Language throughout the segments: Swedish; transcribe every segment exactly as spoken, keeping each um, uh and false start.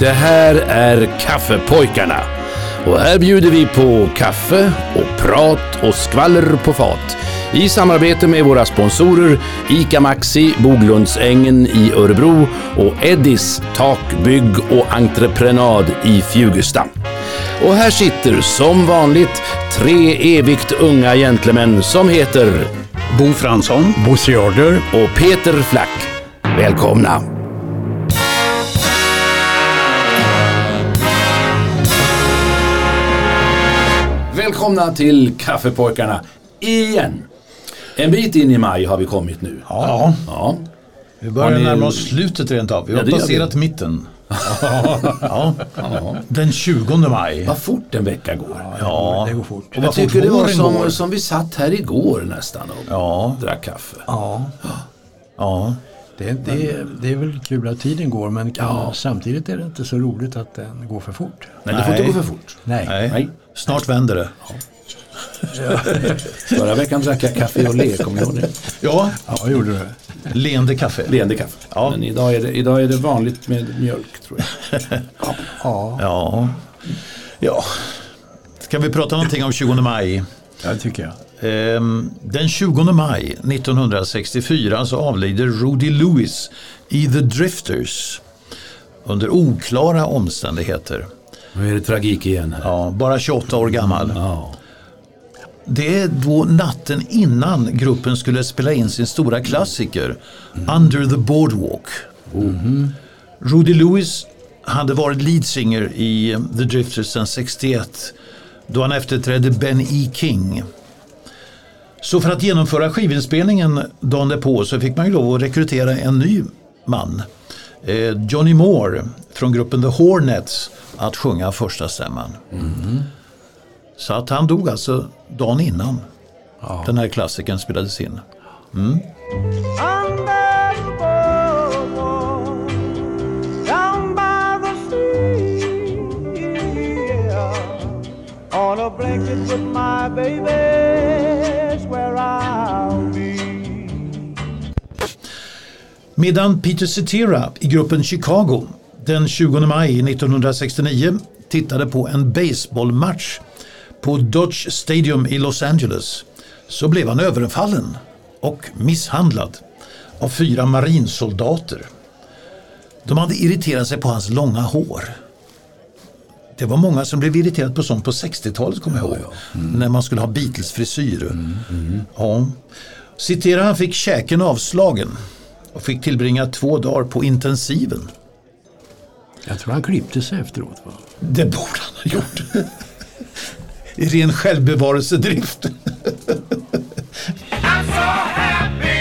Det här är Kaffepojkarna. Och här bjuder vi på kaffe och prat och skvaller på fat. I samarbete med våra sponsorer ICA Maxi, Boglundsängen i Örebro och Eddis takbygg och entreprenad i Fjugesta. Och här sitter som vanligt tre evigt unga gentlemän som heter Bo Fransson, Bosse Jarder och Peter Flack. Välkomna! Välkomna till Kaffepojkarna igen. En bit in i maj har vi kommit nu. Ja, ja. Vi börjar ni... närma oss slutet rent av. Vi har ja, passerat mitten. ja. Ja. Den tjugonde maj. Vad fort en vecka går. Ja, ja. Det går fort. Och jag tycker det var som, som vi satt här igår nästan och ja. drack kaffe. Ja. Ja. Det, det, det är väl kul att tiden går, men ja. samtidigt är det inte så roligt att den går för fort. Nej, det får inte gå för fort. Nej. Nej. Nej. Snart vänder det. Ja. Förra veckan drack jag kaffe och le, kommer jag ihåg det? Ja, ja, vad gjorde du? Leende kaffe. Leende kaffe. Ja. Men idag är, det, idag är det vanligt med mjölk, tror jag. ja. Ja. Ja. Ja. Ska vi prata någonting om tjugonde maj? Ja, det tycker jag. Den tjugonde maj nittonhundrasextiofyra så avlider Rudy Lewis i The Drifters under oklara omständigheter. Nu är det tragik igen här. Ja, bara tjugoåtta år gammal. Ja. Det är då natten innan gruppen skulle spela in sin stora klassiker mm. Under the Boardwalk. Mm-hmm. Rudy Lewis hade varit leadsinger i The Drifters sedan sextioett då han efterträdde Ben E. King. Så för att genomföra skivinspelningen dagen därpå så fick man ju lov att rekrytera en ny man. Eh, Johnny Moore från gruppen The Hornets att sjunga första stämman. Mm. Så att han dog alltså dagen innan ja. den här klassikern spelades in. Mm. On a blanket with my baby's where I'll be. Medan Peter Cetera i gruppen Chicago den tjugonde maj nittonhundrasextionio tittade på en baseballmatch på Dodge Stadium i Los Angeles så blev han överfallen och misshandlad av fyra marinsoldater. De hade irriterat sig på hans långa hår. Det var många som blev irriterade på sånt på sextiotalet, kommer jag ihåg. Ja, ja. Mm. När man skulle ha Beatles-frisyr. Mm, mm. Ja. Cetera, han fick käken avslagen och fick tillbringa två dagar på intensiven. Jag tror han klippte sig efteråt, va? Det borde han ha gjort. I ren självbevarelsedrift. I'm so happy.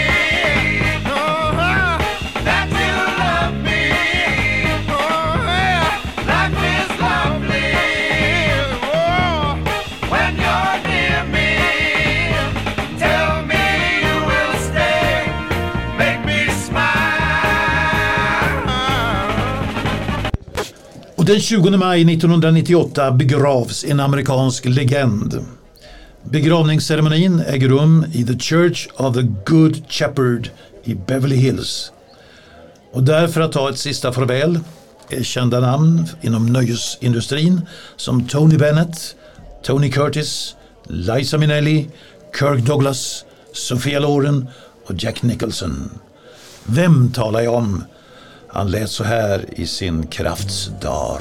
Och den tjugonde maj nittonhundranittioåtta begravs en amerikansk legend. Begravningsceremonin äger rum i The Church of the Good Shepherd i Beverly Hills. Och där för att ta ett sista farväl är kända namn inom nöjesindustrin som Tony Bennett, Tony Curtis, Liza Minnelli, Kirk Douglas, Sophia Loren och Jack Nicholson. Vem talar jag om? Han lät så här i sin kraftsdag.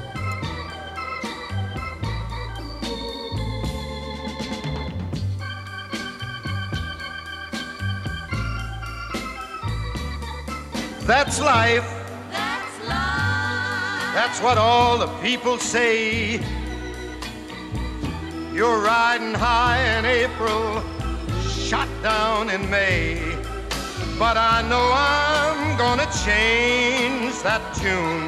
That's life. That's life. That's what all the people say. You're riding high in April, shot down in May. But I know I'm gonna change that tune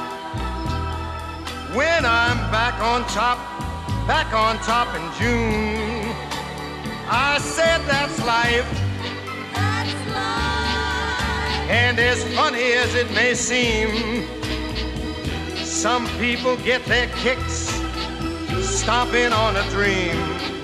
when I'm back on top, back on top in June. I said that's life. That's life. And as funny as it may seem, some people get their kicks stomping on a dream.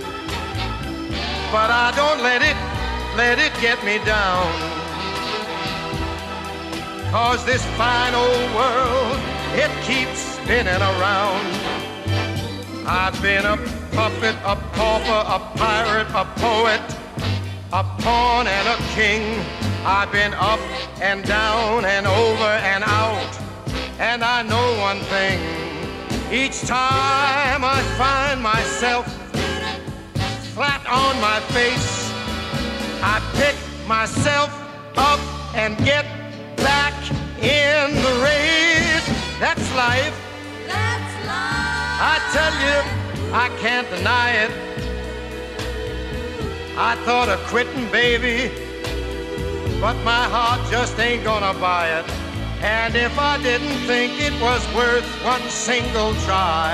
But I don't let it let it get me down, 'cause this fine old world it keeps spinning around. I've been a puppet, a pauper, a pirate, a poet, a pawn and a king. I've been up and down and over and out. And I know one thing, each time I find myself flat on my face, I pick myself up and get back in the race. That's life. That's life. I tell you, I can't deny it. I thought of quitting, baby, but my heart just ain't gonna buy it. And if I didn't think it was worth one single try,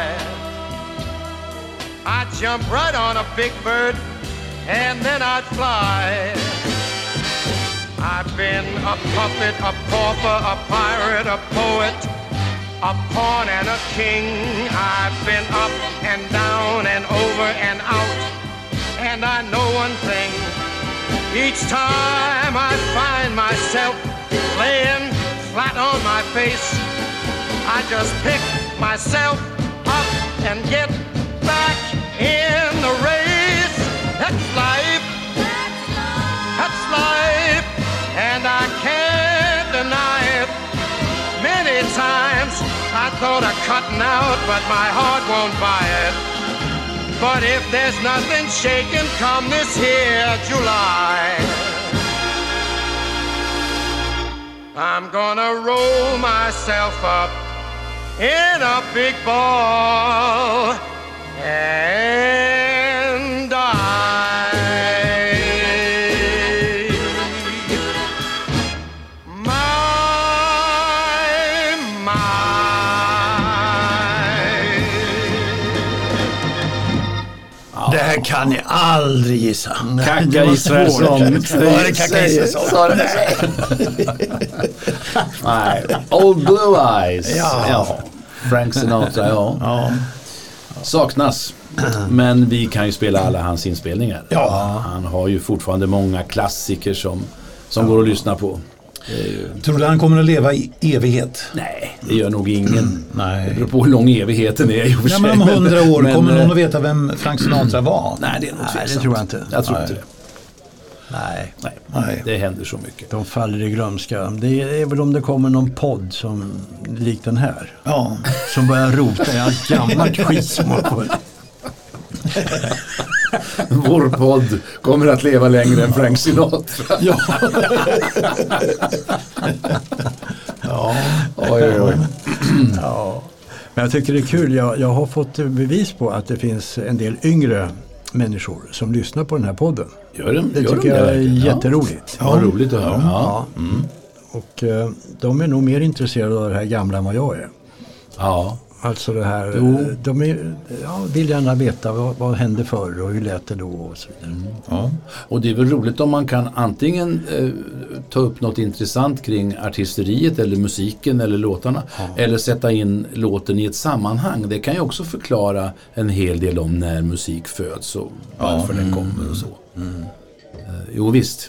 I'd jump right on a big bird and then I'd fly. I've been a puppet, a pauper, a pirate, a poet, a pawn and a king. I've been up and down and over and out. And I know one thing, each time I find myself laying flat on my face, I just pick myself up and get back in the race. That's life. That's life. That's life. And I can't deny it. Many times I thought of cutting out, but my heart won't buy it. But if there's nothing shaking come this here July, I'm gonna roll myself up in a big ball and die. My, my. Det här kan ni aldrig gissa. Kacka Israelsson. Var det Kacka Israelsson? Nej. Old Blue Eyes. Ja. Ja. Frank Sinatra, ja. Ja. Saknas. Men vi kan ju spela alla hans inspelningar. Ja. Han har ju fortfarande många klassiker som, som går att lyssna på. Tror du han kommer att leva i evighet? Nej, det gör nog ingen. Nej. Det beror på hur lång evigheten är i och för Ja, sig. men om hundra år men, kommer eh, någon att veta vem Frank Sinatra var? Nej, det är nog Nej, tveksamt. det tror jag inte. Jag tror Nej. inte det. Nej, Nej, Nej. det händer så mycket. de faller i glömska. Det är väl om det kommer någon podd som lik den här. Ja. Som börjar rota i allt gammalt skit som har varit. Vår podd kommer att leva längre än Frank Sinatra. Ja. Ja. Oj, oj, oj. Ja. Men jag tycker det är kul. Jag, jag har fått bevis på att det finns en del yngre människor som lyssnar på den här podden. Gör de, Det gör tycker de jag är verkligen? jätteroligt. Ja, vad roligt att höra. Ja. Ja. Och eh, de är nog mer intresserade av det här gamla än vad jag är. Ja. Alltså det här, Jo. de är, ja, vill gärna veta vad, vad hände förr och hur lät det då och så vidare. Ja. Och det är väl roligt om man kan antingen eh, ta upp något intressant kring artisteriet eller musiken eller låtarna, eller sätta in låten i ett sammanhang. Det kan ju också förklara en hel del om när musik föds och varför den kommer och så. Mm. Eh, jo visst.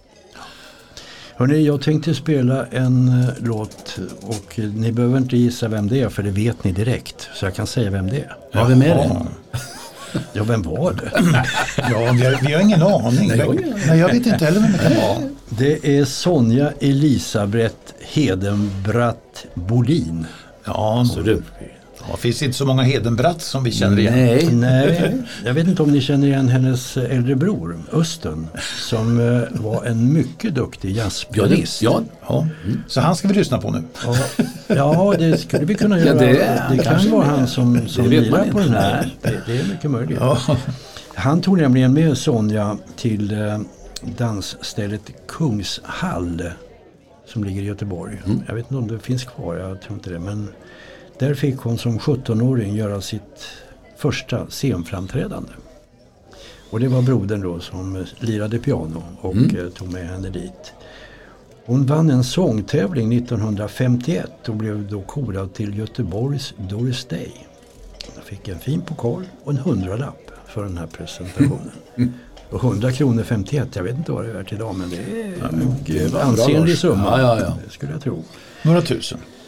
Hörrni, jag tänkte spela en uh, låt och uh, ni behöver inte gissa vem det är för det vet ni direkt. Så jag kan säga vem det är. Ja, vem är det? Ja, vem var det? Ja, vi har, vi har ingen aning. Nej, jag- Nej, jag vet inte heller vem det var. Det är Sonja Elisabeth Hedenbratt Bolin. Ja, Så du. ja, finns inte så många Hedenbratt som vi känner igen. Nej. Nej, jag vet inte om ni känner igen hennes äldre bror, Östen, som uh, var en mycket duktig Ja, det, jazzpianist. ja. Ja. Så han ska vi lyssna på nu. Ja, ja, det skulle vi kunna Ja, göra. det det är han kan kanske vara med. han som, som Det vet man lirar på inte. den här. Det, det är mycket möjligt. Ja. Han tog nämligen med Sonja till eh, dansstället Kungshall som ligger i Göteborg. Mm. Jag vet inte om det finns kvar, jag tror inte det. Men där fick hon som sjuttonåring göra sitt första scenframträdande. Och det var brodern då som eh, lirade piano och Mm. eh, tog med henne dit. Hon vann en sångtävling nittonhundrafemtioett och blev då korad till Göteborgs Doris Day. Jag fick en fin pokal och en hundralapp för den här presentationen. Och hundra kronor femtioett, jag vet inte vad det är värt idag, men det är det en var bra, ansenlig Lars. summa. Ja, ja, ja. Det skulle jag tro. Några tusen.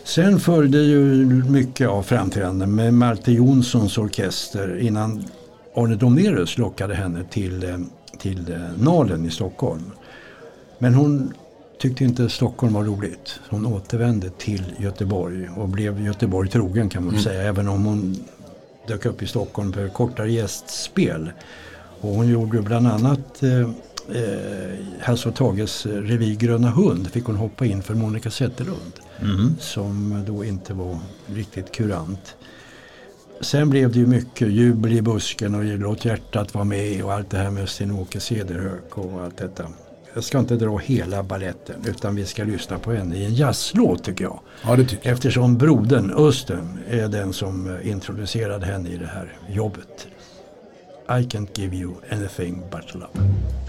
Sen följde ju mycket av framträdanden med Malte Jonssons orkester innan Arne Domnerus lockade henne till, till Nalen i Stockholm. Men hon tyckte inte Stockholm var roligt. Hon återvände till Göteborg och blev Göteborg trogen kan man mm. säga. Även om hon dök upp i Stockholm för kortare gästspel. Och hon gjorde bland annat eh, eh, Hasse och Tages revy Gröna hund. Fick hon hoppa in för Monica Zetterlund. Mm. Som då inte var riktigt kurant. Sen blev det ju mycket jubel i busken och låt hjärtat vara med och allt det här med Sten-Åke Cederhök och allt detta. Jag ska inte dra hela balletten utan vi ska lyssna på henne i en jazzlåt tycker jag. Ja, det tycker jag. Eftersom brodern Östen är den som introducerade henne i det här jobbet. I can't give you anything but love.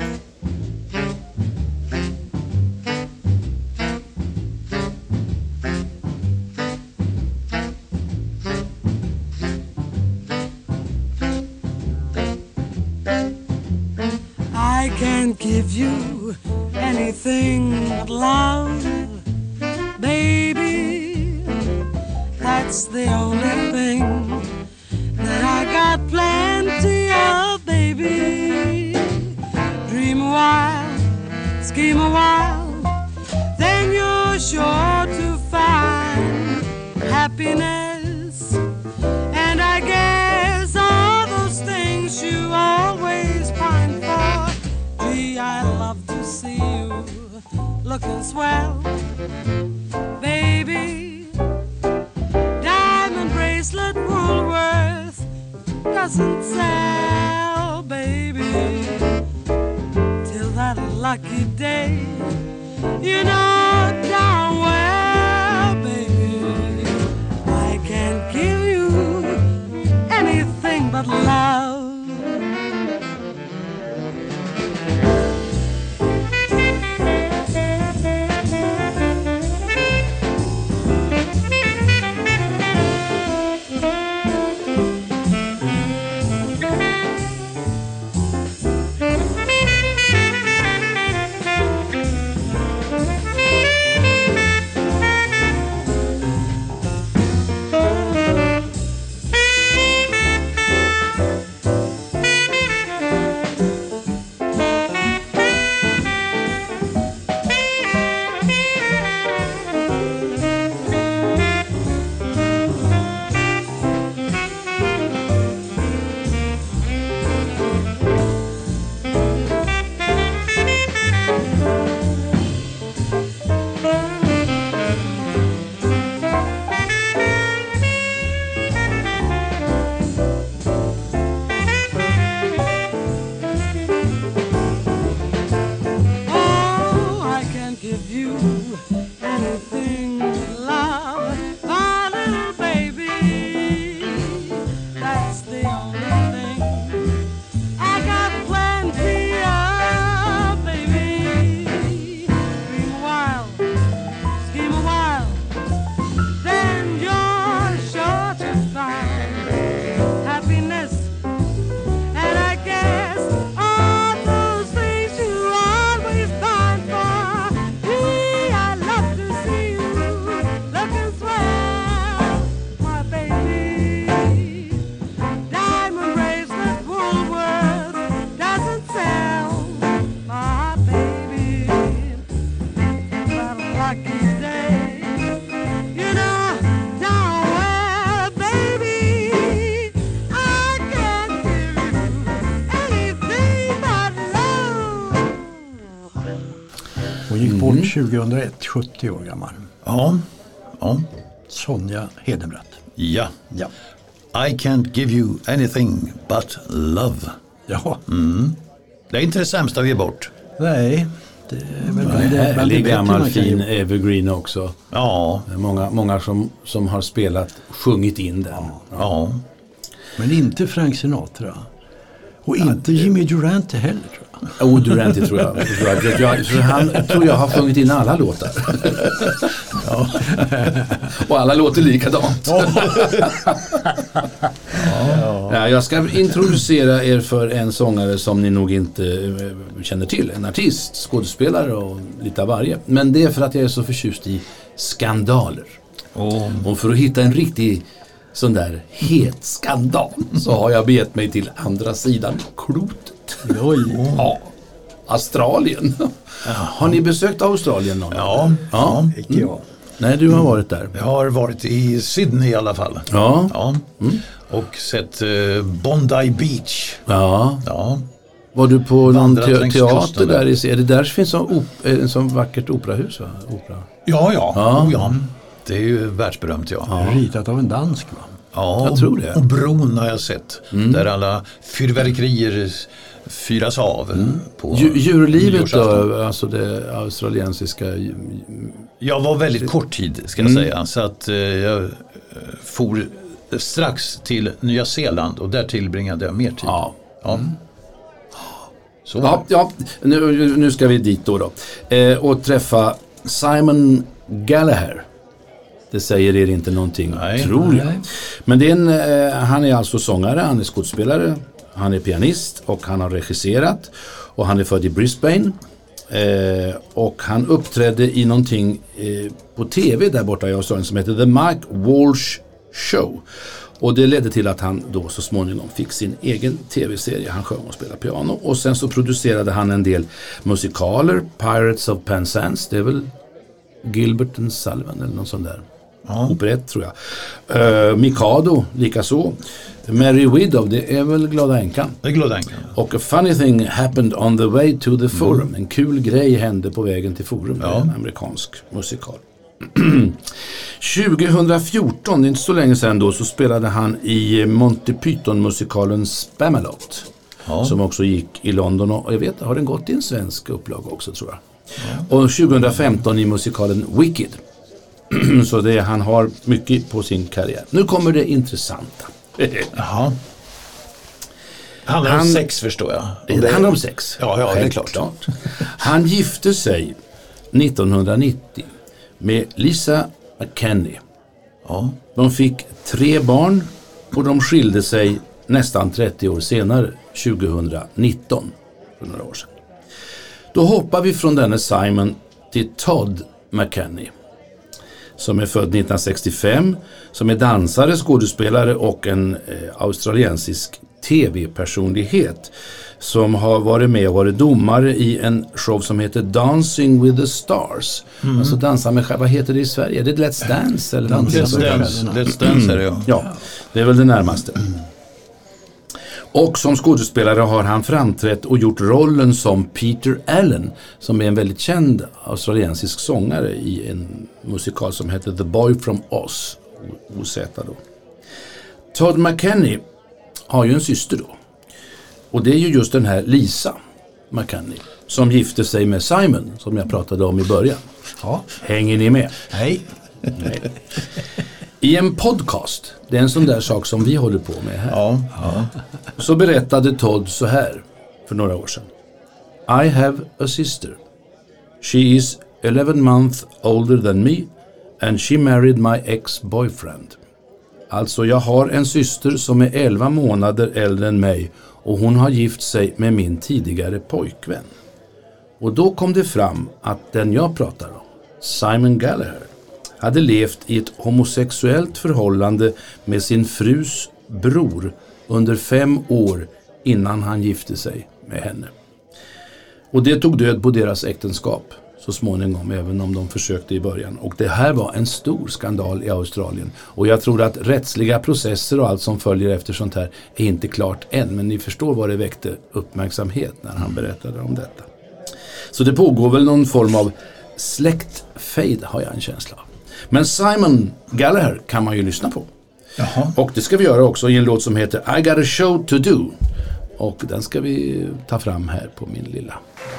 I can't give you anything but love, baby. That's the only thing that I got plenty of, baby. Dream a while, scheme a while, then you're sure to find happiness. And I guess all those things you always find for. Gee, I love to see you looking swell, baby. Diamond bracelet Woolworth doesn't sell, baby. Till that lucky day, you know darn well, baby, I can't give you anything but love. Hon gick bort tjugohundraett, sjuttio år gammal. Ja, ja. Sonja Hedenbratt. Ja. Ja. I can't give you anything but love. Ja. Mm. Det är inte det sämsta vi är bort. Nej. Det är väl en härlig gammal fin evergreen också. Ja. Många, många som, som har spelat, sjungit in den. Ja. Ja. Men inte Frank Sinatra. Och inte Jimmy Durante heller, tror jag. Oh, Durante tror jag. jag, jag, jag han tror jag har sjungit in alla låtar. Ja. Och alla låter likadant. Ja. Ja, jag ska introducera er för en sångare som ni nog inte känner till. En artist, skådespelare och lite av varje. Men det är för att jag är så förtjust i skandaler. Oh. Och för att hitta en riktig sån där het skandal så har jag begett mig till andra sidan klotet. Oj. Ja, Australien. Har ni besökt Australien någon gång? Ja, ja. Icke jag. Nej, du har varit där. Jag har varit i Sydney i alla fall. Ja. Ja. Och sett eh, Bondi Beach. Ja. Ja. Var du på någon Vandrat te- längs teater kusten där? där. I, är det där finns en, op- en sån vackert operahus? Va? Opera. Ja, ja. Ja. Oh, ja. Det är ju världsberömt, ja. Ja, Ritat av en dansk, va? Jag tror det. Och bron har jag sett. Där alla fyrverkerier fyras av. På Dju- djurlivet nyårsafton. då, alltså det australiensiska. Jag var väldigt kort tid, ska jag säga. Så att eh, jag eh, for strax till Nya Zeeland och där tillbringade jag mer tid. Ja. Ja. Så. Ja, ja nu, nu ska vi dit då, då. Eh, och träffa Simon Gallagher. Det säger er inte någonting, Nej. tror jag. Nej. Men det är en, eh, han är alltså sångare, han är skådespelare, han är pianist och han har regisserat. Och han är född i Brisbane. Eh, och han uppträdde i någonting eh, på tv där borta i Australien som heter The Mike Walsh Show. Och det ledde till att han då så småningom fick sin egen tv-serie. Han sjöng och spelade piano. Och sen så producerade han en del musikaler. Pirates of Penzance, det är väl Gilbert and Sullivan eller någon sån där. Ja. Operett tror jag. Uh, Mikado, likaså. Mary Widow, det är väl Glada änkan. Det är Glada änkan. Och A Funny Thing Happened on the Way to the Forum. Mm. En kul grej hände på vägen till Forum. Ja. En amerikansk musikal. tjugohundrafjorton, det är inte så länge sedan då, så spelade han i Monty Python-musikalen Spamalot. Ja. Som också gick i London och jag vet, har den gått i en svensk upplag också tror jag. Ja. Och tjugohundrafemton i musikalen Wicked. Så det, han har mycket på sin karriär. Nu kommer det intressanta. Jaha. Handlar Han- om sex förstår jag. Det, det handlar om sex. Ja, ja, det är klart. Självklart. Han gifte sig nittonhundranittio med Lisa McKenney. Ja. De fick tre barn och de skilde sig nästan trettio år senare, tjugohundranitton, för några år sedan. Då hoppar vi från denne Simon till Todd McKenney, som är född nittonhundrasextiofem, som är dansare, skådespelare och en eh, australiensisk tv-personlighet som har varit med och varit domare i en show som heter Dancing with the Stars. Mm. Alltså dansa med, vad heter det i Sverige? Det är Let's Dance eller någonting Let's sånt där. Dance, Let's Dance är det ja. Ja, det är väl det närmaste. Och som skådespelare har han framträtt och gjort rollen som Peter Allen, som är en väldigt känd australiensisk sångare i en musikal som heter The Boy from Oz, O Z då. Todd McKenney har ju en syster då. Och det är ju just den här Lisa McKenney som gifte sig med Simon som jag pratade om i början. Ja. Hänger ni med? Nej. Nej. I en podcast, det är en sån där sak som vi håller på med här. Ja, ja. Så berättade Todd så här för några år sedan. I have a sister. She is eleven months older than me and she married my ex-boyfriend. Alltså jag har en syster som är elva månader äldre än mig och hon har gift sig med min tidigare pojkvän. Och då kom det fram att den jag pratar om, Simon Gallagher, hade levt i ett homosexuellt förhållande med sin frus bror under fem år innan han gifte sig med henne. Och det tog död på deras äktenskap så småningom, även om de försökte i början. Och det här var en stor skandal i Australien. Och jag tror att rättsliga processer och allt som följer efter sånt här är inte klart än. Men ni förstår vad det väckte uppmärksamhet när han berättade om detta. Så det pågår väl någon form av släktfejd, har jag en känsla av. Men Simon Gallagher kan man ju lyssna på. Jaha. Och det ska vi göra också i en låt som heter I got a show to do. Och den ska vi ta fram här på min lilla.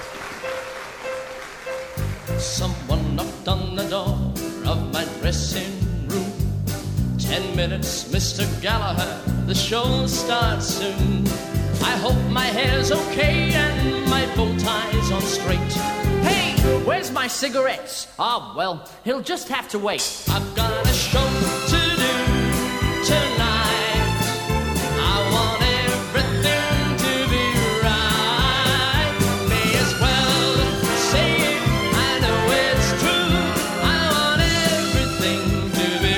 Someone knocked on the door of my dressing room. Ten minutes, Mister Gallagher, the show starts soon. I hope my hair's okay and my bow tie's on straight. Hey, where's my cigarettes? Ah, well, he'll just have to wait. I've got a show to do tonight. I want everything to be right. May as well say it, I know it's true. I want everything to be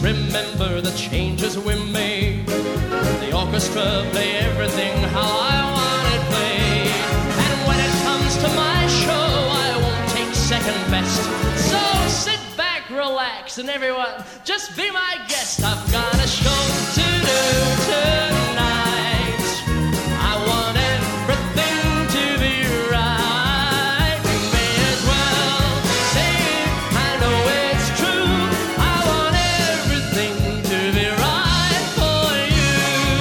remember the changes we made. The orchestra play everything how I want it played. And when it comes to my show, I won't take second best. So sit back, relax, and everyone, just be my guest. I've got a show to do tonight. I want everything to be right. You may as well say it, I know it's true. I want everything to be right for you.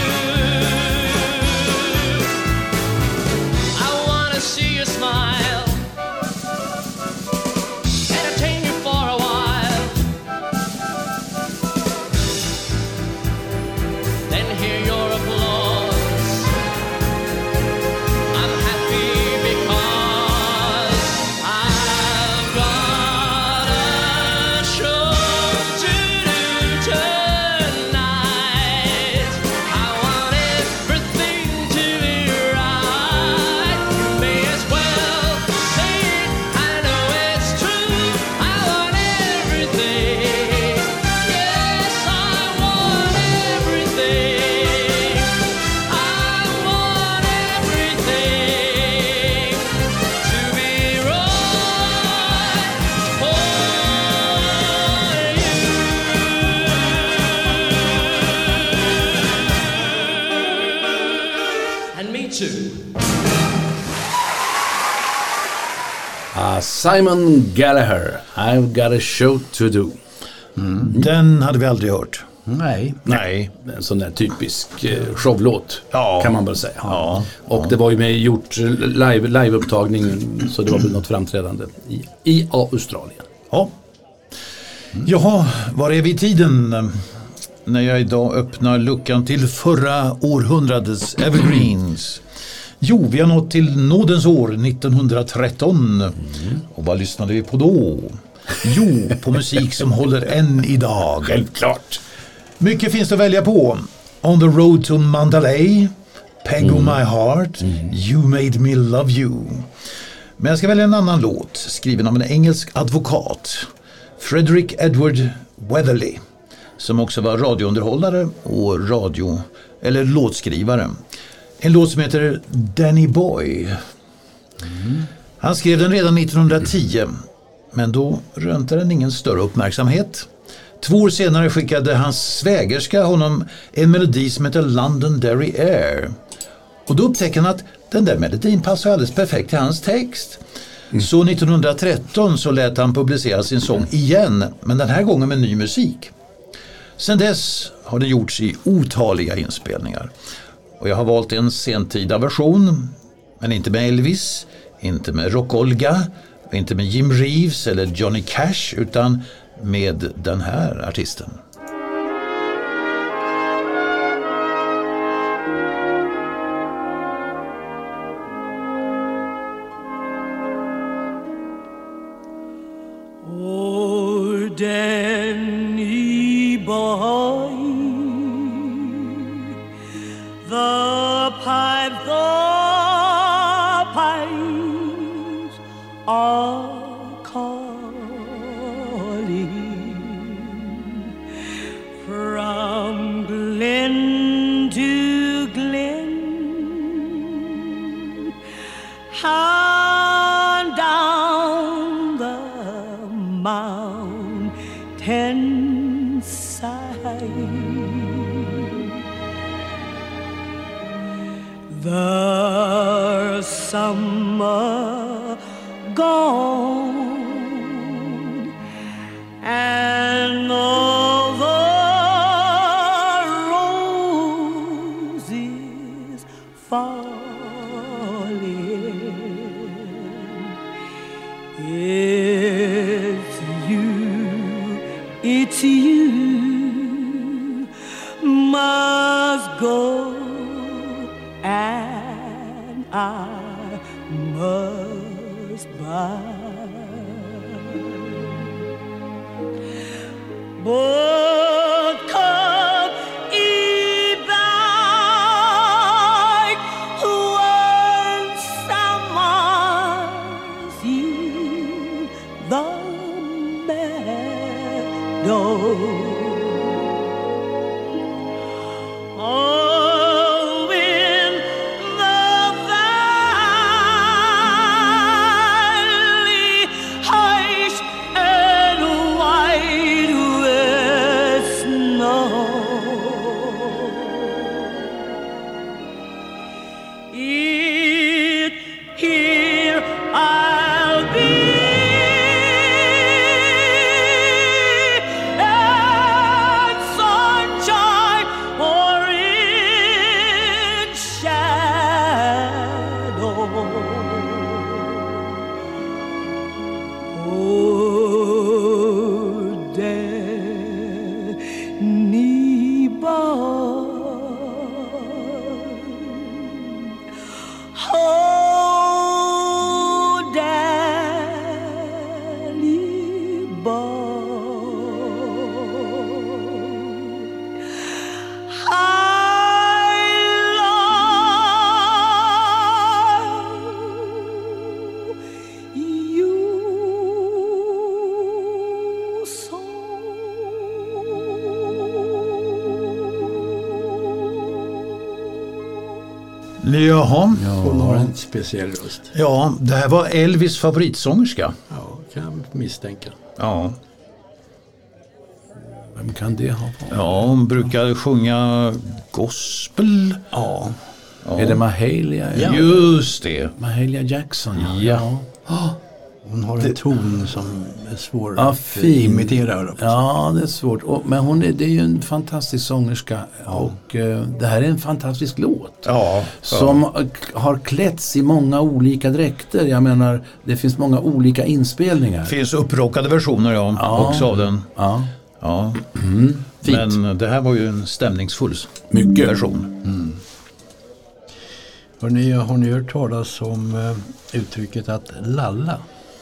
I want to see you smile, entertain you for a while, then hear your applause. I'm happy because I've got a show to do tonight. I want everything to be right. You may as well say it, I know it's true. I want everything. Yes, I want everything. I want everything to be right for you. And me too. Ah, Simon Gallagher, I've got a show to do. Den hade vi aldrig hört. Nej. Nej. En sån där typisk eh, showlåt, Ja. kan man väl säga. Ja. Och det var ju med gjort live, liveupptagning, så det var väl något framträdande i, i Australien. Ja. Jaha, var är vi i tiden? När jag idag öppnar luckan till förra århundradets evergreens. Jo, vi har nått till nådens år nittonhundratretton. Och vad lyssnade vi på då? Jo, på musik som håller än idag. Självklart. Mycket finns det att välja på. On the Road to Mandalay, Peg of My Heart, You Made Me Love You. Men jag ska välja en annan låt, skriven av en engelsk advokat, Frederick Edward Weatherly, som också var radiounderhållare och radio eller låtskrivare. En låt som heter Danny Boy. Han skrev den redan nittonhundratio, men då rönte den ingen större uppmärksamhet. Två år senare skickade hans svägerska honom en melodi som heter Londonderry Air. Och då upptäckte han att den där melodin passar alldeles perfekt till hans text. Så nittonhundratretton så lät han publicera sin sång igen, men den här gången med ny musik. Sen dess har den gjorts i otaliga inspelningar. Och jag har valt en sentida version, men inte med Elvis, inte med Rock-Olga, inte med Jim Reeves eller Johnny Cash, utan med den här artisten. Oh, Danny boy, the pipe, the pipes are calling from glen to glen, on down the mountain side. The summer gone and all the roses falling. It's you, it's you must go, and I must buy. But come ye back once summer's in the meadow. Jaha. Hon har en speciell röst. Ja, det här var Elvis favoritsångerska. Ja, kan jag misstänka. Ja. Vem kan det ha varit? Ja, hon brukar sjunga gospel. Ja. Ja. Är det Mahalia? Ja. Just det. Mahalia Jackson. Ja. Hon har en ton som är svår Ja, att fin. imitera. Ja, det är svårt. Och, men hon är, det är ju en fantastisk sångerska. Och uh, det här är en fantastisk låt. Ja. Som ja. har klätts i många olika dräkter. Jag menar, det finns många olika inspelningar. Det finns upprockade versioner ja, Ja. också av den. Ja. Ja. Mm. Fint. Men det här var ju en stämningsfull Mycket. version. Mm. Hörrni, har ni hört talas om uh, uttrycket att lalla?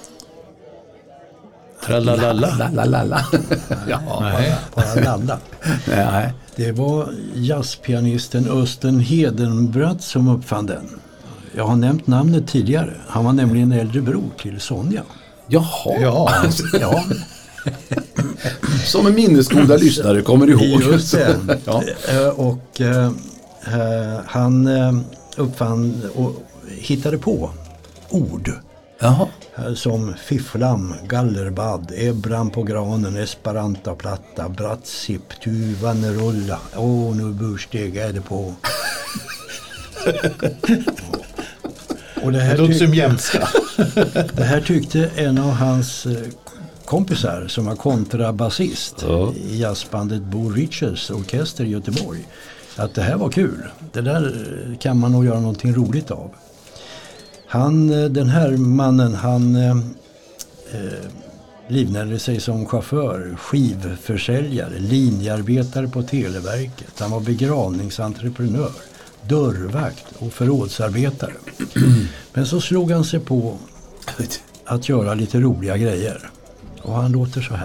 Tralalala. Lalalala. Ja. Nej. Bara lalla. Nej. Det var jazzpianisten Östen Hedenbratt som uppfann den. Jag har nämnt namnet tidigare. Han var nämligen äldre bror till Sonja. Jaha. Ja. Ja, Som en minnesgoda lyssnare kommer ihåg. just det. Ja. Eh, Och eh, eh, han eh, uppfann och hittade på ord. Jaha. eh, Som fifflam, gallerbad, ebran på granen, esperantaplatta, brattsip, tuvanerulla. Åh, nu bursteg är det på. Och det här, Det låter som tyck- jämska. det här tyckte en av hans eh, kompisar som var kontrabasist Ja. i jazzbandet Bo Richards orkester i Göteborg, att det här var kul. Det där eh, kan man nog göra någonting roligt av. Han, eh, den här mannen, han eh, eh, livnärde sig som chaufför, skivförsäljare, linjearbetare på Televerket. Han var begravningsentreprenör, dörrvakt och förrådsarbetare. Men så slog han sig på att göra lite roliga grejer. Och han låter så här.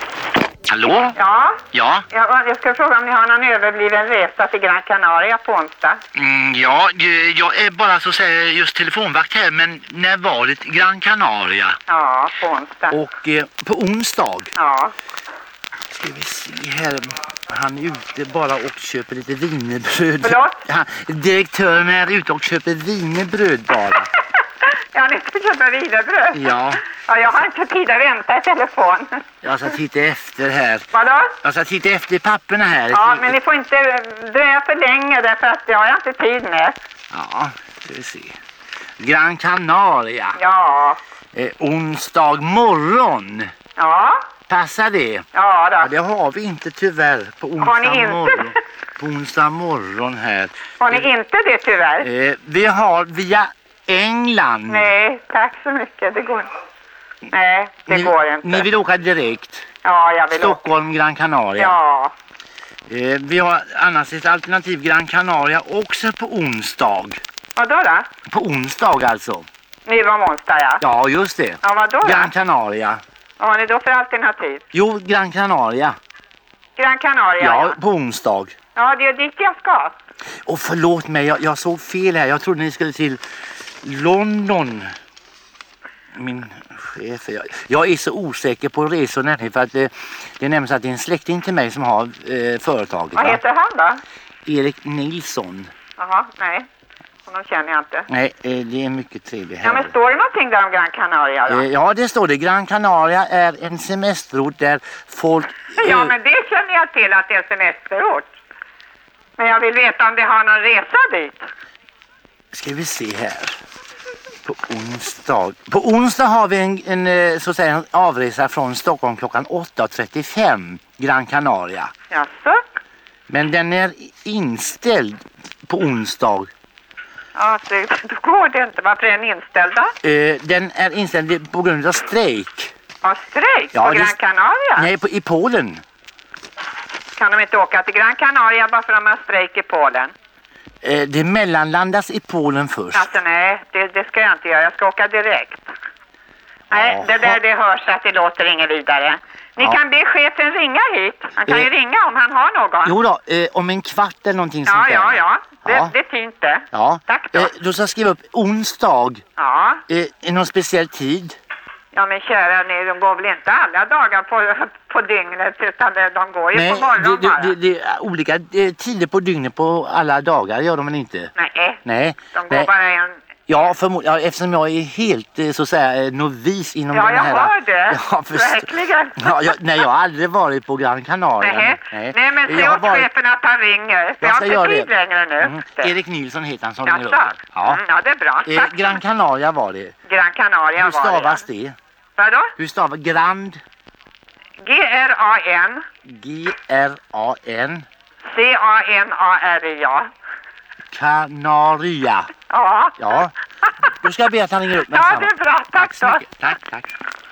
Hallå? Ja, Ja? jag, jag ska fråga om ni har någon överbliven resa till Gran Canaria på onsdag. Mm, ja, eh, jag är bara så att säga just telefonvakt här, men när var det Gran Canaria? Ja, på onsdag. Och eh, på onsdag Ja, ska vi se här. Han är ute bara och köper lite wienerbröd. Förlåt? Han, direktören är ute och köper wienerbröd bara. ja ni ska köpa wienerbröd. Ja, Ja, jag har inte tid att vänta i telefon. jag ska titta efter här. Vadå? Jag ska titta efter i papperna här. Ja, men ni får inte dröja för länge därför att jag har inte tid med. Ja, ska vi se. Gran Canaria. Ja, Eh, onsdag morgon. ja, Passar det? ja Ja, då. det har vi inte tyvärr på onsdag Har ni inte? morgon. På onsdag morgon här. Har ni inte det tyvärr? Eh, vi har via England. Nej, tack så mycket. Det går inte. Nej, det ni, går inte. Ni vill åka direkt. Ja, jag vill åka. Stockholm, Gran Canaria. Ja, Eh, vi har annars ett alternativ Gran Canaria också på onsdag. vadå då? På onsdag alltså. Nu var onsdag, ja. Ja, just det. Ja, vadå då? Gran Canaria. Vad har ni då för alternativ? Jo, Gran Canaria. Gran Canaria, Ja, ja. på onsdag. Ja, det är dit jag ska. Och förlåt mig, jag, jag såg fel här. Jag trodde ni skulle till London. Min chef. Jag, jag är så osäker på resorna för att det, det är nämligen så att det är en släkting till mig som har eh, företaget. Vad va? heter han då? Erik Nilsson. Jaha, nej. Honom känner jag inte. Nej, eh, det är mycket trevligt Ja, här. men står det någonting där om Gran Canaria då? Eh, ja, det står det. Gran Canaria är en semesterort där folk... eh, Ja, men det känner jag till att det är semesterort. Men jag vill veta om det har någon resa dit. Ska vi se här. På onsdag. På onsdag har vi en, en eh, så att säga, en avresa från Stockholm klockan åtta trettiofem. Gran Canaria. Jaså? Men den är inställd på onsdag. Ja, det, då går det inte. Varför är den inställd då? Eh, den är inställd på grund av strejk. Ja, strejk Ja, på det- Gran Canaria? Nej, på, i Polen. Kan de inte åka till Gran Canaria bara för att de har strejk i Polen? Eh, det mellanlandas i Polen först. Alltså nej, det, det ska jag inte göra. Jag ska åka direkt. Nej, Jaha. det där det hörs att det låter inget vidare. Ni Ja. kan be chefen ringa hit. Han kan ju Eh. ringa om han har någon. Jo då, eh, om en kvart eller någonting ja, sånt där. ja, ja. Det, Ja. det är fint det. Ja. Tack då. Eh, då ska jag skriva upp onsdag. Ja. Eh, någon speciell tid. Ja, men kära ni, de går väl inte alla dagar på, på dygnet utan de, de går ju Nej, på morgonen det, bara. det, det, det är olika eh, tider på dygnet på alla dagar gör de väl inte? Nej, nej. De går nej. bara en... Ja, förmo- ja, eftersom jag är helt eh, så att säga eh, novis inom Ja, den jag här... hör det. Ja, först- Verkligen. Ja, jag, nej, jag har aldrig varit på Gran Canaria. Nej, nej. nej men se Jag har åt varit- chefen att han ringer. Jag Jag ska har göra inte tid det. längre nu. Mm. Erik Nilsson heter han som Jaså? ringer upp. Ja. Mm, ja, det är bra. Eh, Tack. Gran Canaria var det. Gran Canaria Hur var det. stavas det? Vadå? Hur stavas Grand? G R A N G R A N C A N A R I A. Canaria. Ja. Ja. Då ska jag be att han ringer upp mig. Ja, det är bra. Tack så då. mycket. Tack, tack.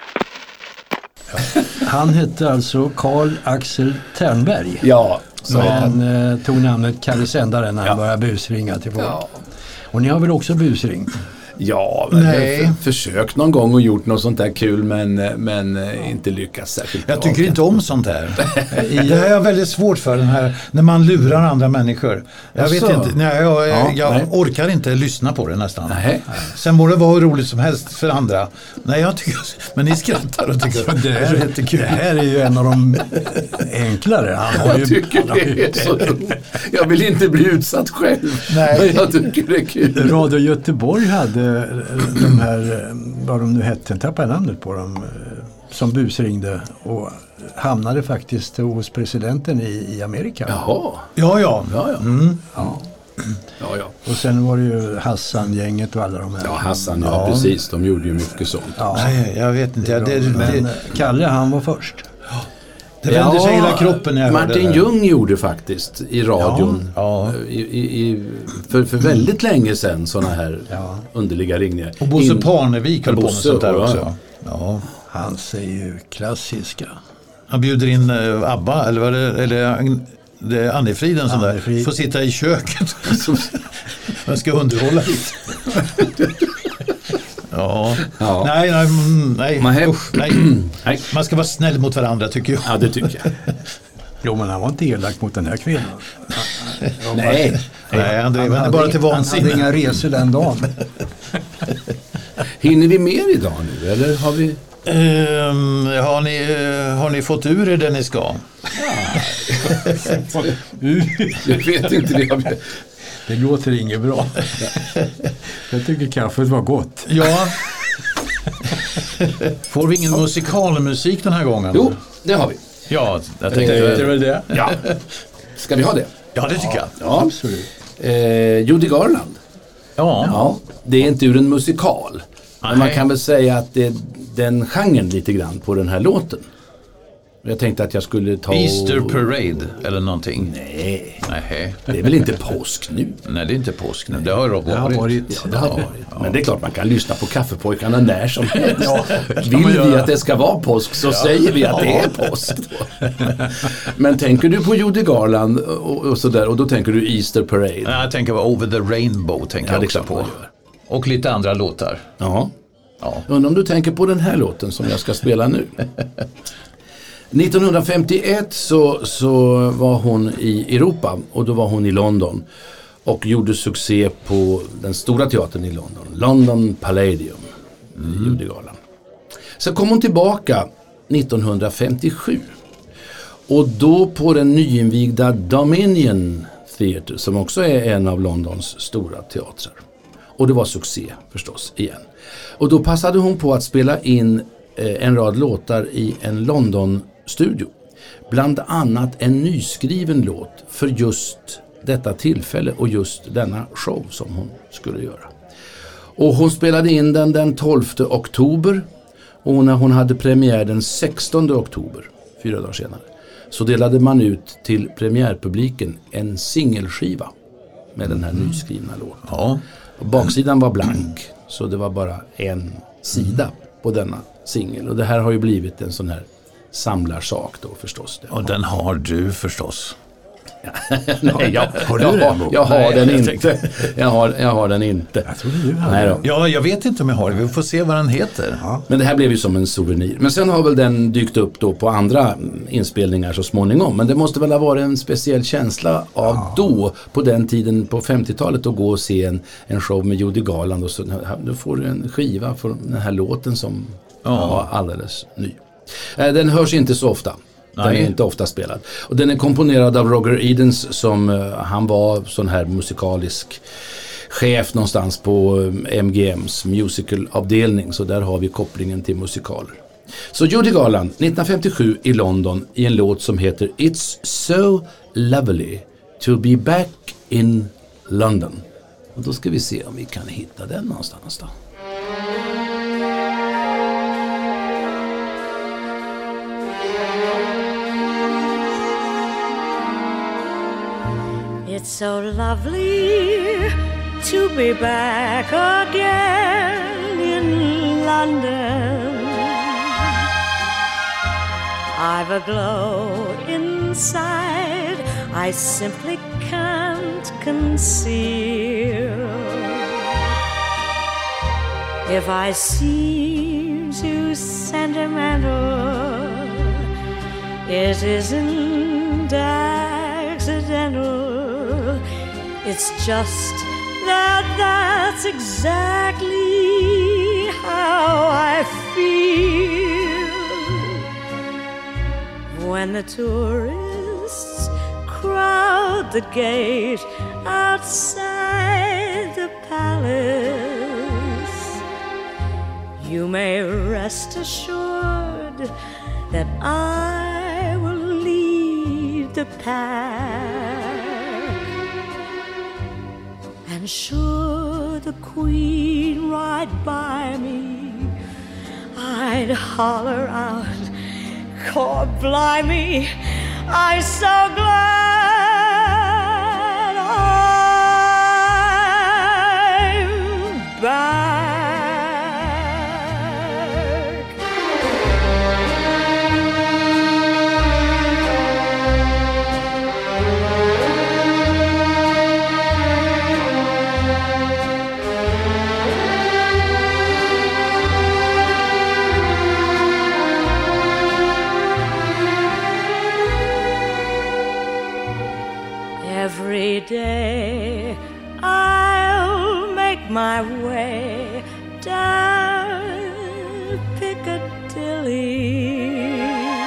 Han hette alltså Carl Axel Ternberg. Ja, så han. Men eh, tog namnet Kalle Sändare när han började busringa till folk. Ja. Och ni har väl också busringt? Ja, men Nej. jag har försökt någon gång och gjort något sånt där kul men, men eh, inte lyckats särskilt bra. Jag tycker inte om sånt här. Det här är väldigt svårt för den här, när man lurar andra människor. Jag vet Asså? inte, nej, jag, Ja, jag nej. orkar inte lyssna på det nästan. Nej. Sen må det vara hur roligt som helst för andra. Nej, jag tycker, men ni skrattar och tycker Det det är här, jättekul. det här är ju en av de enklare. Han har Jag ju, tycker han har ju- det är så roligt. Jag vill inte bli utsatt själv. Nej. Men jag tycker det är kul. Radio Göteborg hade de här, vad de nu hette, tappade namnet på dem, som busringde och hamnade faktiskt hos presidenten i, i Amerika. Jaha. Ja, ja. Ja, ja. Mm. Ja. Ja, ja. Och sen var det ju Hassan-gänget och alla de här. Ja, Hassan, ja, precis. De gjorde ju mycket sånt. Ja. Nej, jag vet inte. Det, det, Men det, Kalle, han var först. det vänder sig hela kroppen när jag hörde Martin det. Ljung gjorde faktiskt i radion Ja, ja. I, i, i, för, för väldigt länge sedan sådana här Ja. underliga ringningar. Och Bosse In- Parnevik höll på med Bosse, sånt där ja. också. Ja. Hans är ju klassiska. Han bjuder in eh, Abba, eller vad det, eller Agn- det är Annefrid, sån där. Annefrid. Får sitta i köket. Man ska underhålla lite. Ja. Ja. Nej, nej, mm, nej. Man he- Usch, nej. Nej. Man ska vara snäll mot varandra, tycker jag. Ja, det tycker jag. Jo, men han var inte elak mot den här kvinnan. Nej. Nej, han drev henne hade bara till inga- Han hade vansinne. inga resor den dagen. Hinner vi mer idag nu, eller har vi... Ehm, har, ni, eh, har ni fått ur er det ni ska? Jag vet inte det. Det låter inget bra. Jag tycker kaffet var gott. Ja. Får vi ingen musikalmusik den här gången? Jo, det har vi. Ja, jag Eh, tänkte... Det var det. Ja. Ska vi ha det? Ja, det tycker jag. Ja. Absolut. Eh, Judy Garland. Ja. Ja, det är inte ur en musikal. Men man Nej. kan väl säga att det är den genren lite grann på den här låten. Jag tänkte att jag skulle ta... och- Easter Parade eller någonting. Nej, Nej. det är väl inte påsk nu? Nej, det är inte påsk nu. Det har det Det har varit. varit. Ja, det har varit. Men det är klart man kan lyssna på Kaffepojkarna när som helst. Ja, Vill vi att det ska vara påsk så säger vi att det är påsk då. Men tänker du på Judy Garland och, och sådär, och då tänker du Easter Parade? Nej, jag tänker på Over the Rainbow tänker Ja, jag det är också klart på. man gör. Och lite andra låtar. Ja. Ja. Undrar om du tänker på den här låten som jag ska spela nu. nittonhundrafemtioett så, så var hon i Europa och då var hon i London och gjorde succé på den stora teatern i London, London Palladium, mm. Judy Garland. Så kom hon tillbaka nittonhundrafemtiosju och då på den nyinvigda Dominion Theatre som också är en av Londons stora teatrar. Och det var succé förstås igen. Och då passade hon på att spela in eh, en rad låtar i en London-studio. Bland annat en nyskriven låt för just detta tillfälle och just denna show som hon skulle göra. Och hon spelade in den den tolfte oktober och när hon hade premiär den sextonde oktober, fyra dagar senare, så delade man ut till premiärpubliken en singelskiva med den här nyskrivna låten. Ja. Och baksidan var blank så det var bara en sida på denna singel. Och det här har ju blivit en sån här samlarsak då förstås. Och den har du förstås. Nej, jag, Har du jag, den? har, jag har Nej, den jag inte. Jag har, jag har den inte. Jag trodde du hade. Nej då. Ja, jag vet inte om jag har det. Vi får se vad den heter. Ja. Men det här blev ju som en souvenir. Men sen har väl den dykt upp då på andra mm, inspelningar så småningom. Men det måste väl ha varit en speciell känsla av ja. då, på den tiden på femtiotalet, att gå och se en, en show med Judy Garland. Och så, då får du en skiva för den här låten som ja. var alldeles ny. Eh, den hörs inte så ofta. Den Nej. är inte ofta spelad. Och den är komponerad av Roger Edens som uh, han var sån här musikalisk chef någonstans på M G M:s musicalavdelning, så där har vi kopplingen till musikaler. Så Judy Garland nittonhundrafemtiosju i London i en låt som heter It's so lovely to be back in London. Och då ska vi se om vi kan hitta den någonstans då. It's so lovely to be back again in London. I've a glow inside I simply can't conceal. If I seem too sentimental, it isn't accidental. It's just that that's exactly how I feel. When the tourists crowd the gate outside the palace, you may rest assured that I will lead the pack. And should the Queen ride by me, I'd holler out, "God blimey, I'm so glad I'm back." Every day I'll make my way down Piccadilly,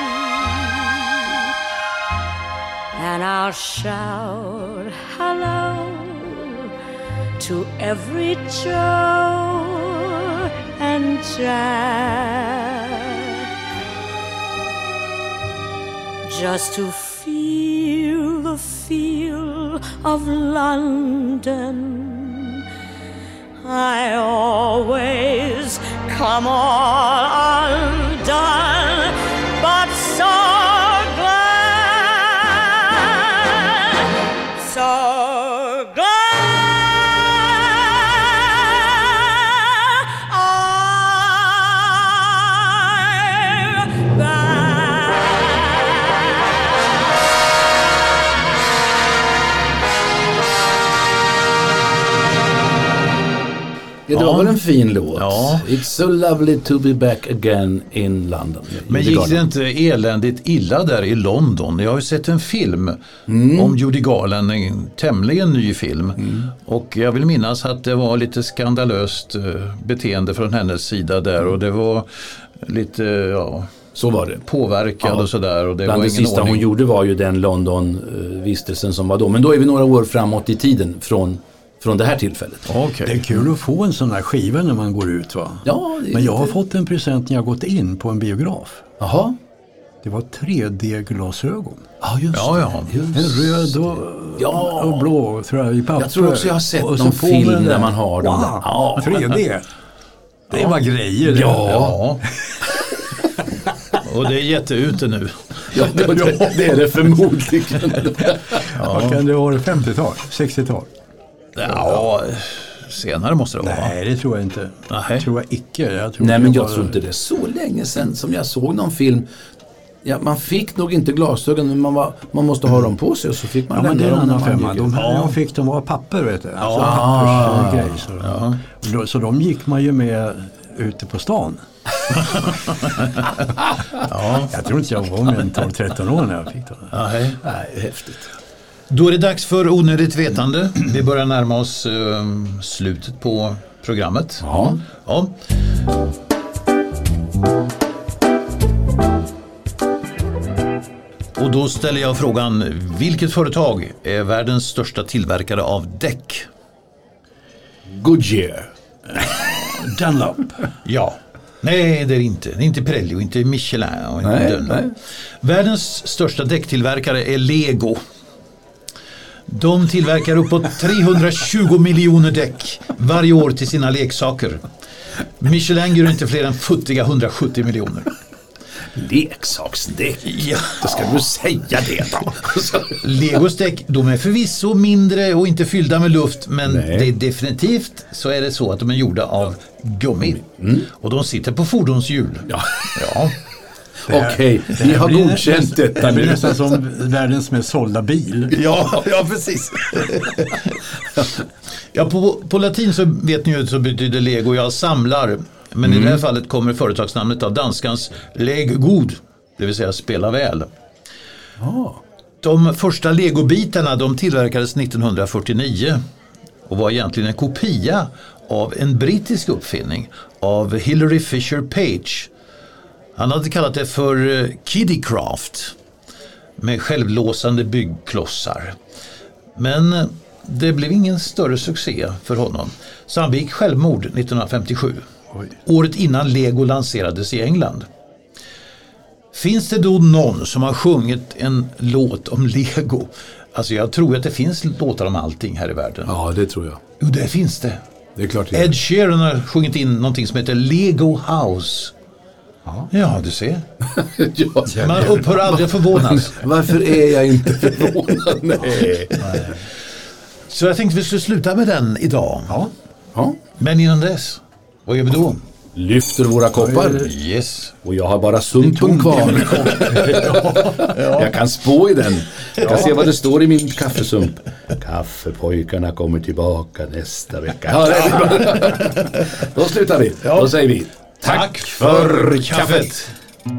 and I'll shout hello to every Joe and Jack, just to feel the feel of London. I always come all undone, but so glad, so glad I'm back. Det var väl en fin låt. Ja. It's so lovely to be back again in London. Men gick det inte eländigt illa där i London? Jag har ju sett en film mm. om Judy Garland, en tämligen ny film. Mm. Och jag vill minnas att det var lite skandalöst beteende från hennes sida där. Och det var lite, ja... Så var det. Påverkad ja. och sådär. Och det Bland var det ingen sista ordning. hon gjorde var ju den London-vistelsen som var då. Men då är vi några år framåt i tiden från... från det här tillfället. Okay. Det är kul att få en sån här skiva när man går ut, va? Ja, men jag har fått en present när jag gått in på en biograf. Jaha. Det var tre D-glasögon. Ja, just ja, ja. Just. En röd och, ja. och blå, tror jag, i papper. Jag tror också jag har sett någon film där man har dem. Wow. Ja. tre D. Det var grejer. Ja. ja. Och det är jätteute nu. Ja, det, det, det är det förmodligen. Ja. Vad kan det vara? femtiotal? sextiotal? Ja, senare måste det vara. Nej, det tror jag inte. Nej. Det tror jag icke. Jag tror Nej, men jag var... tror inte det är så länge sedan som jag såg någon film. Ja, man fick nog inte glasögon, men man, var, man måste ha dem på sig och så fick man ja, men det är en annan femma. De här ja. jag fick, de var papper, vet du. Alltså ah. pappersgrej. Så, ja. då, så de gick man ju med ute på stan. ja. Jag tror inte jag var med en tolv tretton år när jag fick dem. Nej, Nej, häftigt. Då är det dags för onödigt vetande. Vi börjar närma oss uh, slutet på programmet. Ja. ja. Och då ställer jag frågan, vilket företag är världens största tillverkare av däck? Goodyear. Dunlop. Ja. Nej, det är inte. Det är inte Pirelli och inte Michelin och inte Nej, Dunlop. nej. Världens största däcktillverkare är Lego. De tillverkar uppåt trehundratjugo miljoner däck varje år till sina leksaker. Michelin gör inte fler än futtiga hundrasjuttio miljoner. Leksaksdäck. Ja. Då ska du säga det då. Legos däck, de är förvisso mindre och inte fyllda med luft, men Nej. det är definitivt så är det så att de är gjorda av gummi. Mm. Och de sitter på fordonshjul. Ja. Ja. Okej, vi har godkänt detta Det blir nu. nästan som världens mest sålda bil. Ja, ja, precis. Ja, på, på latin så vet ni ju så betyder Lego jag samlar. Men Mm. i det här fallet kommer företagsnamnet av danskans lägg god, det vill säga spela väl. Ah. De första legobitarna de tillverkades nittonhundrafyrtionio och var egentligen en kopia av en brittisk uppfinning av Hilary Fisher Page. Han hade kallat det för eh, Kiddycraft med självlåsande byggklossar. Men eh, det blev ingen större succé för honom. Så han begick självmord nittonhundrafemtiosju. Oj. Året innan Lego lanserades i England. Finns det då någon som har sjungit en låt om Lego? Alltså jag tror att det finns låtar om allting här i världen. Ja, det tror jag. Jo, det finns det. Det är klart det Ed Sheeran har sjungit in någonting som heter Lego House. Ja. Ja, du ser. ja. Man upphör aldrig att förvånas. Varför är jag inte förvånad? Nej. Så jag tänkte vi skulle sluta med den idag. Ja. Ja. Men innan dess, vad gör vi då? Lyfter våra koppar. Yes. Och jag har bara sumpen kvar. Jag kan spå i den. Jag kan se vad det står i min kaffesump. Kaffepojkarna kommer tillbaka nästa vecka. Ja, det är bra. Då slutar vi. Då säger vi tack, tack för kaffet.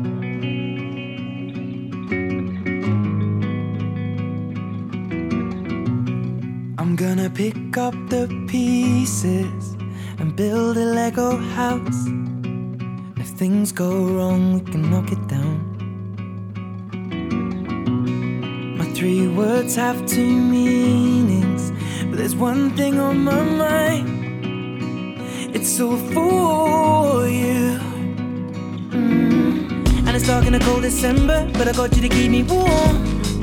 I'm gonna pick up the pieces and build a Lego house. If things go wrong, we can knock it down. My three words have two meanings, but there's one thing on my mind. It's all for you. Mm. And it's dark in a cold December, but I got you to keep me warm.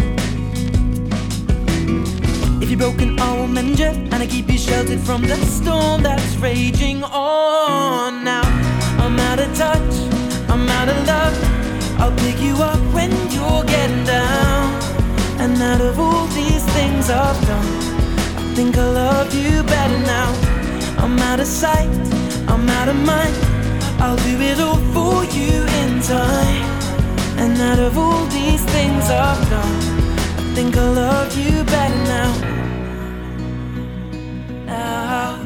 If you're broken, I will mend you, and I keep you sheltered from the storm that's raging on. Now I'm out of touch, I'm out of love. I'll pick you up when you're getting down. And out of all these things I've done, I think I love you better now. I'm out of sight, I'm out of mind. I'll do it all for you in time. And out of all these things I've done, I think I love you better now. Now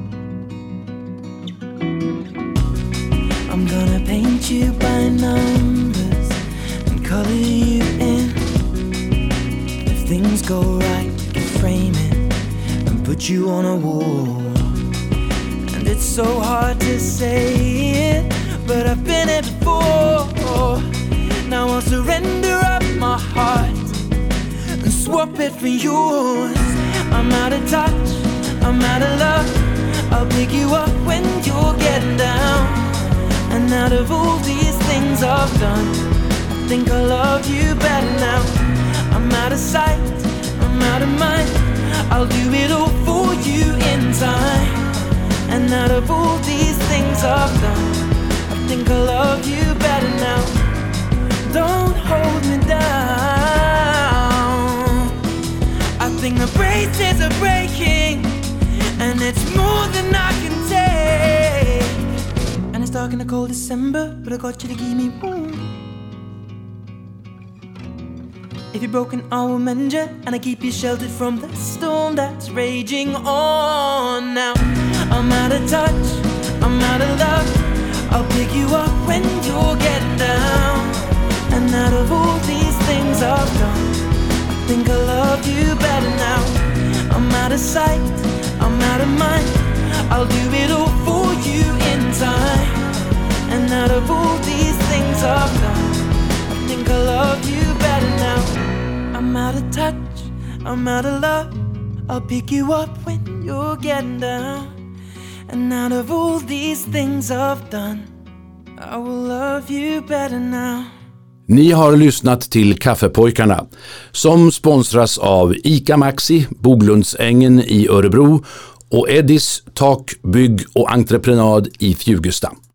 I'm gonna paint you by numbers and color you in. If things go right, we can frame it and put you on a wall. And it's so hard to say it, but I've been it before. Now I'll surrender up my heart and swap it for yours. I'm out of touch, I'm out of love. I'll pick you up when you're getting down. And out of all these things I've done, I think I love you better now. I'm out of sight, I'm out of mind. I'll do it all for you in time. And out of all these things I've done, I think I love you better now. Don't hold me down. I think the braces are breaking, and it's more than I can take. And it's dark in the cold December, but I got you to keep me warm. If you're broken, I will mend you, and I keep you sheltered from the storm that's raging on. Now I'm out of touch, I'm out of love. I'll pick you up when you're getting down. And out of all these things I've done, I think I love you better now. I'm out of sight, I'm out of mind. I'll do it all for you in time. And out of all these things I've done, I think I love you better now. I'm out of touch, I'm out of love. I'll pick you up when you're getting down. And out of all these things I've done, I will love you better now. Ni har lyssnat till Kaffepojkarna som sponsras av ICA Maxi, Boglundsängen i Örebro och Eddis Tak, bygg och entreprenad i Fjugesta.